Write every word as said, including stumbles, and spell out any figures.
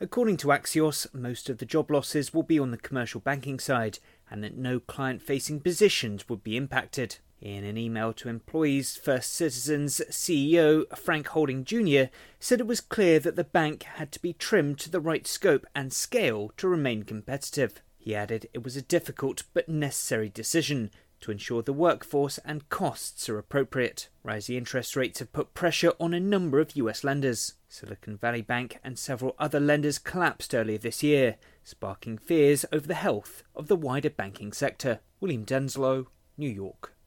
According to Axios, most of the job losses will be on the commercial banking side, and that no client-facing positions would be impacted. In an email to employees, First Citizens C E O Frank Holding Junior said it was clear that the bank had to be trimmed to the right scope and scale to remain competitive. He added it was a difficult but necessary decision to ensure the workforce and costs are appropriate. Rising interest rates have put pressure on a number of U S lenders. Silicon Valley Bank and several other lenders collapsed earlier this year, sparking fears over the health of the wider banking sector. William Denslow, New York.